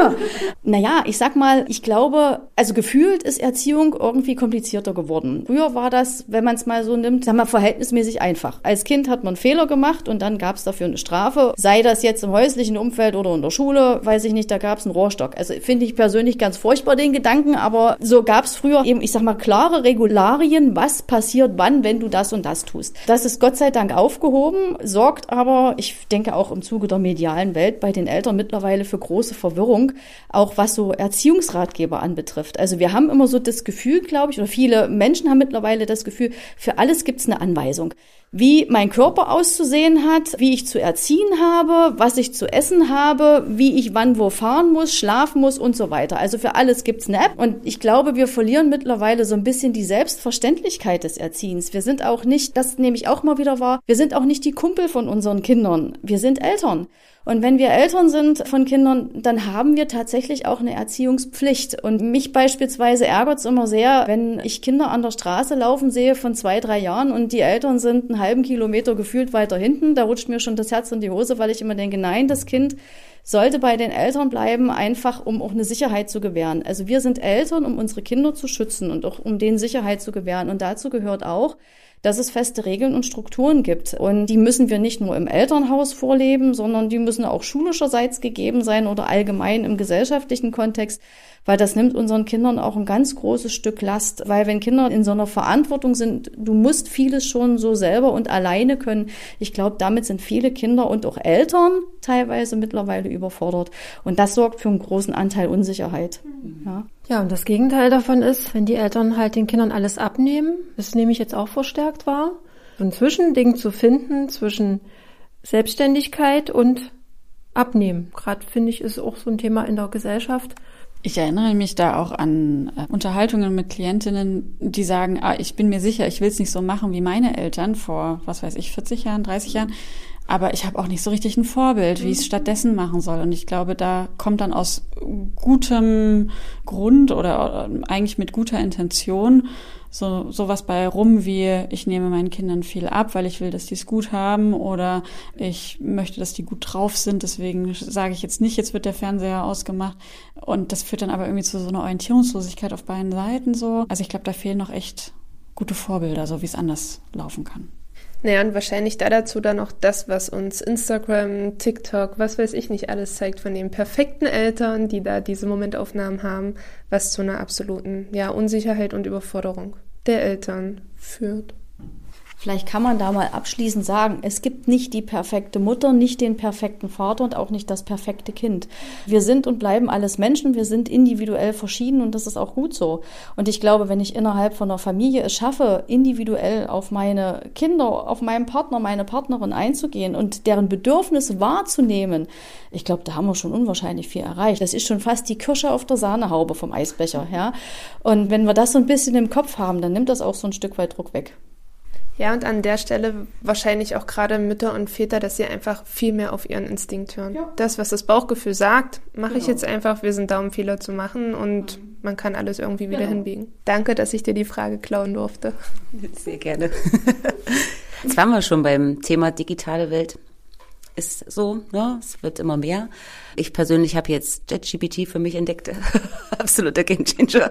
Naja, ich sag mal, ich glaube, also gefühlt ist Erziehung irgendwie komplizierter geworden. Früher war das, wenn man es mal so nimmt, sag mal, verhältnismäßig einfach. Als Kind hat man Fehler gemacht und dann gab es dafür eine Strafe. Sei das jetzt im häuslichen Umfeld oder in der Schule, weiß ich nicht, da gab es einen Rohrstock. Also finde ich persönlich ganz furchtbar den Gedanken, aber so gab es früher eben, ich sag mal, klare Regularien, was passiert wann, wenn du das und das tust. Das ist Gott sei Dank aufgehoben, sorgt aber, ich denke auch im Zuge der medialen Welt bei den Eltern mittlerweile für große Verwirrung, auch was so Erziehungsratgeber anbetrifft. Also wir haben immer so das Gefühl, glaube ich, oder viele Menschen haben mittlerweile das Gefühl, für alles gibt es eine Anweisung. Wie mein Körper auszusehen hat, wie ich zu erziehen habe, was ich zu essen habe, wie ich wann wo fahren muss, schlafen muss und so weiter. Also für alles gibt's eine App und ich glaube, wir verlieren mittlerweile so ein bisschen die Selbstverständlichkeit des Erziehens. Wir sind auch nicht, das nehme ich auch mal wieder wahr, wir sind auch nicht die Kumpel von unseren Kindern. Wir sind Eltern. Und wenn wir Eltern sind von Kindern, dann haben wir tatsächlich auch eine Erziehungspflicht. Und mich beispielsweise ärgert es immer sehr, wenn ich Kinder an der Straße laufen sehe von 2, 3 Jahren und die Eltern sind einen halben Kilometer gefühlt weiter hinten. Da rutscht mir schon das Herz in die Hose, weil ich immer denke, nein, das Kind sollte bei den Eltern bleiben, einfach um auch eine Sicherheit zu gewähren. Also wir sind Eltern, um unsere Kinder zu schützen und auch um denen Sicherheit zu gewähren. Und dazu gehört auch, dass es feste Regeln und Strukturen gibt. Und die müssen wir nicht nur im Elternhaus vorleben, sondern die müssen auch schulischerseits gegeben sein oder allgemein im gesellschaftlichen Kontext, weil das nimmt unseren Kindern auch ein ganz großes Stück Last. Weil wenn Kinder in so einer Verantwortung sind, du musst vieles schon so selber und alleine können. Ich glaube, damit sind viele Kinder und auch Eltern teilweise mittlerweile überfordert. Und das sorgt für einen großen Anteil Unsicherheit. Ja. Ja, und das Gegenteil davon ist, wenn die Eltern halt den Kindern alles abnehmen, das nehme ich jetzt auch verstärkt wahr, so ein Zwischending zu finden zwischen Selbstständigkeit und Abnehmen. Gerade finde ich, ist auch so ein Thema in der Gesellschaft. Ich erinnere mich da auch an Unterhaltungen mit Klientinnen, die sagen, ich bin mir sicher, ich will es nicht so machen wie meine Eltern vor, 40 Jahren, 30 Jahren. Aber ich habe auch nicht so richtig ein Vorbild, wie ich es stattdessen machen soll. Und ich glaube, da kommt dann aus gutem Grund oder eigentlich mit guter Intention sowas bei rum wie, ich nehme meinen Kindern viel ab, weil ich will, dass die es gut haben, oder ich möchte, dass die gut drauf sind, deswegen sage ich jetzt nicht, jetzt wird der Fernseher ausgemacht. Und das führt dann aber irgendwie zu so einer Orientierungslosigkeit auf beiden Seiten so. Also ich glaube, da fehlen noch echt gute Vorbilder, so wie es anders laufen kann. Naja, und wahrscheinlich dazu dann auch das, was uns Instagram, TikTok, was weiß ich nicht alles zeigt von den perfekten Eltern, die da diese Momentaufnahmen haben, was zu einer absoluten Unsicherheit und Überforderung der Eltern führt. Vielleicht kann man da mal abschließend sagen, es gibt nicht die perfekte Mutter, nicht den perfekten Vater und auch nicht das perfekte Kind. Wir sind und bleiben alles Menschen, wir sind individuell verschieden und das ist auch gut so. Und ich glaube, wenn ich innerhalb von einer Familie es schaffe, individuell auf meine Kinder, auf meinen Partner, meine Partnerin einzugehen und deren Bedürfnisse wahrzunehmen, ich glaube, da haben wir schon unwahrscheinlich viel erreicht. Das ist schon fast die Kirsche auf der Sahnehaube vom Eisbecher, ja. Und wenn wir das so ein bisschen im Kopf haben, dann nimmt das auch so ein Stück weit Druck weg. Ja, und an der Stelle wahrscheinlich auch gerade Mütter und Väter, dass sie einfach viel mehr auf ihren Instinkt hören. Ja. Das, was das Bauchgefühl sagt, mache ich jetzt einfach. Wir sind da, um Fehler zu machen und man kann alles irgendwie wieder hinbiegen. Danke, dass ich dir die Frage klauen durfte. Sehr gerne. Jetzt waren wir schon beim Thema digitale Welt. Ist so, ne? Es wird immer mehr. Ich persönlich habe jetzt ChatGPT für mich entdeckt. Absoluter Gamechanger.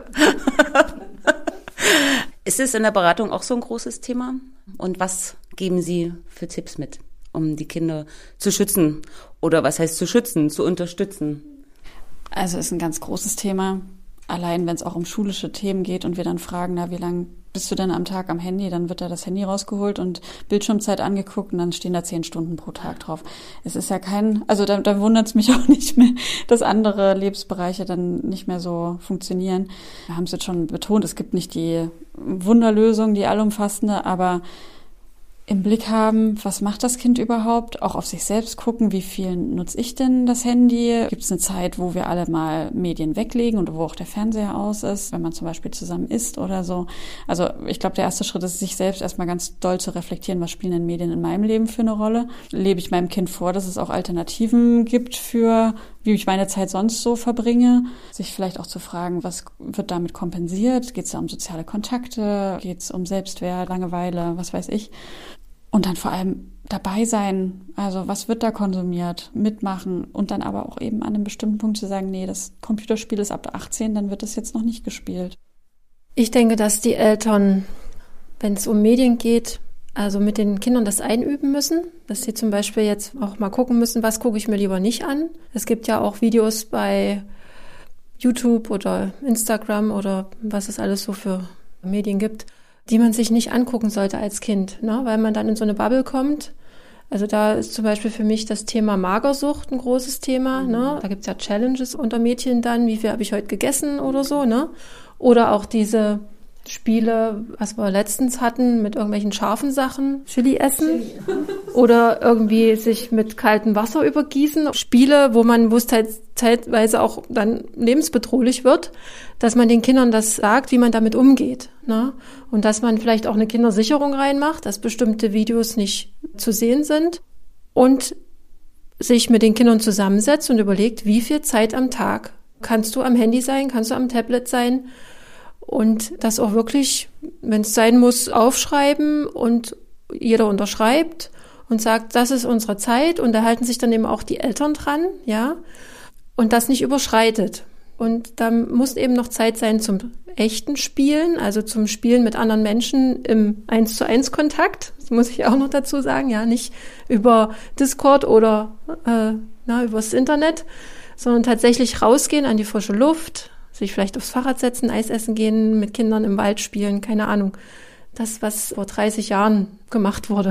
Ist es in der Beratung auch so ein großes Thema? Und was geben Sie für Tipps mit, um die Kinder zu schützen? Oder was heißt zu schützen, zu unterstützen? Also ist ein ganz großes Thema. Allein wenn es auch um schulische Themen geht und wir dann fragen, na, wie lange bist du denn am Tag am Handy? Dann wird da das Handy rausgeholt und Bildschirmzeit angeguckt und dann stehen da 10 Stunden pro Tag drauf. Es ist ja da wundert es mich auch nicht mehr, dass andere Lebensbereiche dann nicht mehr so funktionieren. Wir haben es jetzt schon betont, es gibt nicht die Wunderlösung, die allumfassende, aber im Blick haben, was macht das Kind überhaupt, auch auf sich selbst gucken, wie viel nutze ich denn das Handy? Gibt es eine Zeit, wo wir alle mal Medien weglegen und wo auch der Fernseher aus ist, wenn man zum Beispiel zusammen isst oder so? Also ich glaube, der erste Schritt ist, sich selbst erstmal ganz doll zu reflektieren, was spielen denn Medien in meinem Leben für eine Rolle? Lebe ich meinem Kind vor, dass es auch Alternativen gibt für, wie ich meine Zeit sonst so verbringe? Sich vielleicht auch zu fragen, was wird damit kompensiert? Geht es da um soziale Kontakte? Geht es um Selbstwert, Langeweile, was weiß ich? Und dann vor allem dabei sein, also was wird da konsumiert, mitmachen und dann aber auch eben an einem bestimmten Punkt zu sagen, nee, das Computerspiel ist ab 18, dann wird das jetzt noch nicht gespielt. Ich denke, dass die Eltern, wenn es um Medien geht, also mit den Kindern das einüben müssen, dass sie zum Beispiel jetzt auch mal gucken müssen, was gucke ich mir lieber nicht an. Es gibt ja auch Videos bei YouTube oder Instagram oder was es alles so für Medien gibt, die man sich nicht angucken sollte als Kind, ne? Weil man dann in so eine Bubble kommt. Also da ist zum Beispiel für mich das Thema Magersucht ein großes Thema. Ne? Da gibt's ja Challenges unter Mädchen dann, wie viel habe ich heute gegessen oder so. Ne? Oder auch diese Spiele, was wir letztens hatten, mit irgendwelchen scharfen Sachen, Chili essen oder irgendwie sich mit kaltem Wasser übergießen. Spiele, wo es teilweise auch dann lebensbedrohlich wird, dass man den Kindern das sagt, wie man damit umgeht. Ne? Und dass man vielleicht auch eine Kindersicherung reinmacht, dass bestimmte Videos nicht zu sehen sind und sich mit den Kindern zusammensetzt und überlegt, wie viel Zeit am Tag kannst du am Handy sein, kannst du am Tablet sein, und das auch wirklich, wenn es sein muss, aufschreiben und jeder unterschreibt und sagt, das ist unsere Zeit, und da halten sich dann eben auch die Eltern dran, ja, und das nicht überschreitet. Und da muss eben noch Zeit sein zum echten Spielen, also zum Spielen mit anderen Menschen im 1:1 Kontakt. Das muss ich auch noch dazu sagen, ja, nicht über Discord oder übers Internet, sondern tatsächlich rausgehen an die frische Luft, sich vielleicht aufs Fahrrad setzen, Eis essen gehen, mit Kindern im Wald spielen, keine Ahnung. Das, was vor 30 Jahren gemacht wurde.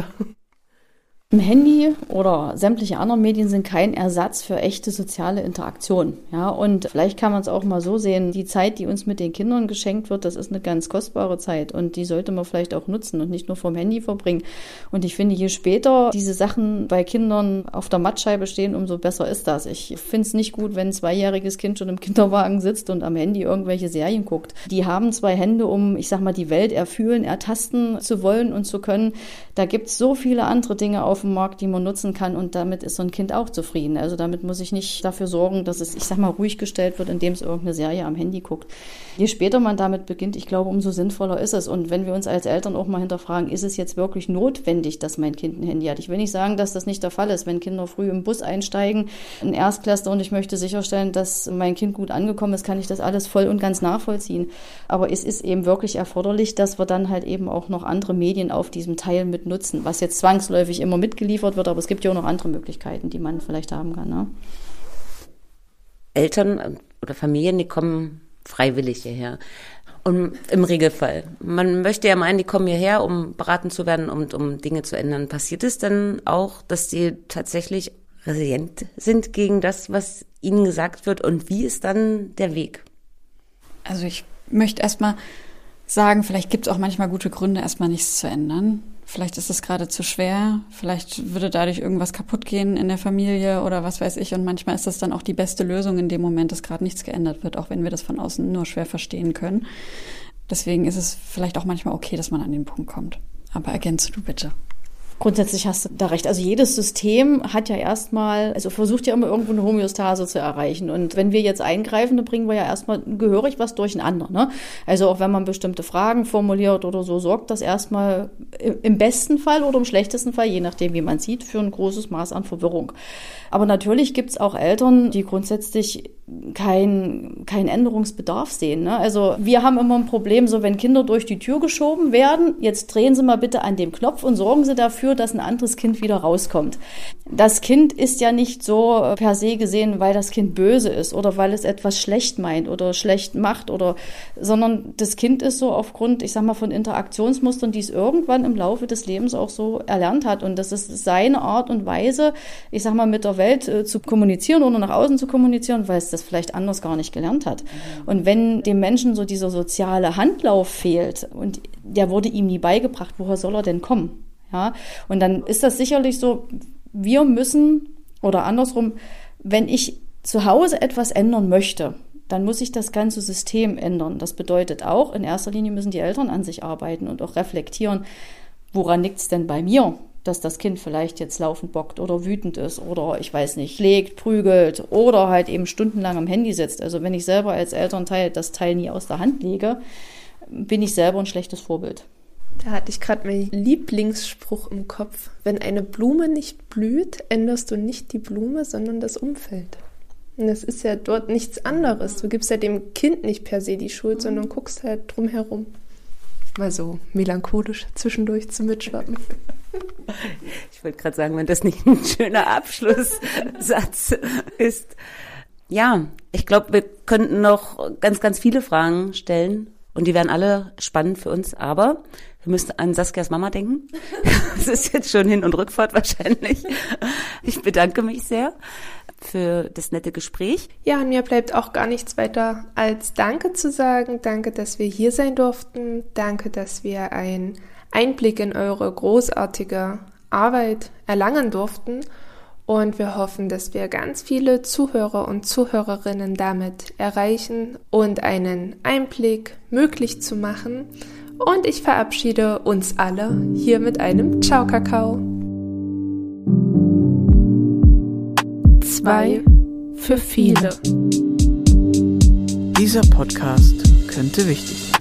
Ein Handy oder sämtliche anderen Medien sind kein Ersatz für echte soziale Interaktion. Ja, und vielleicht kann man es auch mal so sehen, die Zeit, die uns mit den Kindern geschenkt wird, das ist eine ganz kostbare Zeit und die sollte man vielleicht auch nutzen und nicht nur vorm Handy verbringen. Und ich finde, je später diese Sachen bei Kindern auf der Mattscheibe stehen, umso besser ist das. Ich finde es nicht gut, wenn ein 2-jähriges Kind schon im Kinderwagen sitzt und am Handy irgendwelche Serien guckt. Die haben 2 Hände, um, ich sag mal, die Welt erfühlen, ertasten zu wollen und zu können. Da gibt es so viele andere Dinge auf dem Markt, die man nutzen kann, und damit ist so ein Kind auch zufrieden. Also damit muss ich nicht dafür sorgen, dass es, ich sag mal, ruhig gestellt wird, indem es irgendeine Serie am Handy guckt. Je später man damit beginnt, ich glaube, umso sinnvoller ist es. Und wenn wir uns als Eltern auch mal hinterfragen, ist es jetzt wirklich notwendig, dass mein Kind ein Handy hat? Ich will nicht sagen, dass das nicht der Fall ist, wenn Kinder früh im Bus einsteigen, ein Erstklässler, und ich möchte sicherstellen, dass mein Kind gut angekommen ist, kann ich das alles voll und ganz nachvollziehen. Aber es ist eben wirklich erforderlich, dass wir dann halt eben auch noch andere Medien auf diesem Teil mit nutzen, was jetzt zwangsläufig immer mitgeliefert wird, aber es gibt ja auch noch andere Möglichkeiten, die man vielleicht haben kann. Ne? Eltern oder Familien, die kommen freiwillig hierher. Und im Regelfall. Man möchte ja meinen, die kommen hierher, um beraten zu werden und um Dinge zu ändern. Passiert es denn auch, dass die tatsächlich resilient sind gegen das, was ihnen gesagt wird? Und wie ist dann der Weg? Also ich möchte erstmal sagen, vielleicht gibt es auch manchmal gute Gründe, erstmal nichts zu ändern. Vielleicht ist es gerade zu schwer, vielleicht würde dadurch irgendwas kaputt gehen in der Familie oder was weiß ich. Und manchmal ist das dann auch die beste Lösung in dem Moment, dass gerade nichts geändert wird, auch wenn wir das von außen nur schwer verstehen können. Deswegen ist es vielleicht auch manchmal okay, dass man an den Punkt kommt. Aber ergänze du bitte. Grundsätzlich hast du da recht. Also jedes System hat ja erstmal, also versucht ja immer irgendwo eine Homöostase zu erreichen. Und wenn wir jetzt eingreifen, dann bringen wir ja erstmal gehörig was durcheinander. Ne? Also auch wenn man bestimmte Fragen formuliert oder so, sorgt das erstmal im besten Fall oder im schlechtesten Fall, je nachdem wie man sieht, für ein großes Maß an Verwirrung. Aber natürlich gibt es auch Eltern, die grundsätzlich keinen Änderungsbedarf sehen. Ne? Also wir haben immer ein Problem, so wenn Kinder durch die Tür geschoben werden, jetzt drehen Sie mal bitte an dem Knopf und sorgen Sie dafür, dass ein anderes Kind wieder rauskommt. Das Kind ist ja nicht so per se gesehen, weil das Kind böse ist oder weil es etwas schlecht meint oder schlecht macht sondern das Kind ist so aufgrund, ich sag mal, von Interaktionsmustern, die es irgendwann im Laufe des Lebens auch so erlernt hat. Und das ist seine Art und Weise, ich sag mal, mit der Welt zu kommunizieren oder nach außen zu kommunizieren, weil es das vielleicht anders gar nicht gelernt hat. Und wenn dem Menschen so dieser soziale Handlauf fehlt und der wurde ihm nie beigebracht, woher soll er denn kommen? Ja, und dann ist das sicherlich so, wir müssen, oder andersrum, wenn ich zu Hause etwas ändern möchte, dann muss ich das ganze System ändern. Das bedeutet auch, in erster Linie müssen die Eltern an sich arbeiten und auch reflektieren, woran liegt es denn bei mir, dass das Kind vielleicht jetzt laufend bockt oder wütend ist oder, ich weiß nicht, schlägt, prügelt oder halt eben stundenlang am Handy sitzt. Also wenn ich selber als Elternteil das Teil nie aus der Hand lege, bin ich selber ein schlechtes Vorbild. Da hatte ich gerade meinen Lieblingsspruch im Kopf. Wenn eine Blume nicht blüht, änderst du nicht die Blume, sondern das Umfeld. Und das ist ja dort nichts anderes. Du gibst ja dem Kind nicht per se die Schuld, sondern guckst halt drumherum. Mal so melancholisch zwischendurch zu mitschwappen. Ich wollte gerade sagen, wenn das nicht ein schöner Abschlusssatz ist. Ja, ich glaube, wir könnten noch ganz, ganz viele Fragen stellen und die wären alle spannend für uns, aber wir müssen an Saskias Mama denken. Das ist jetzt schon Hin- und Rückfahrt wahrscheinlich. Ich bedanke mich sehr für das nette Gespräch. Ja, und mir bleibt auch gar nichts weiter als Danke zu sagen. Danke, dass wir hier sein durften. Danke, dass wir einen Einblick in eure großartige Arbeit erlangen durften. Und wir hoffen, dass wir ganz viele Zuhörer und Zuhörerinnen damit erreichen und einen Einblick möglich zu machen. Und ich verabschiede uns alle hier mit einem Ciao Kakao. 2 für viele. Dieser Podcast könnte wichtig sein.